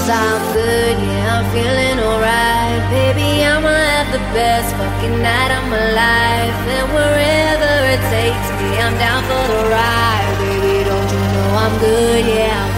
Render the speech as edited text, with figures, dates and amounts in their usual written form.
I'm good, yeah, I'm feeling alright. Baby, I'ma have the best fucking night of my life. And wherever it takes me, I'm down for the ride. Baby, don't you know I'm good, yeah, I'm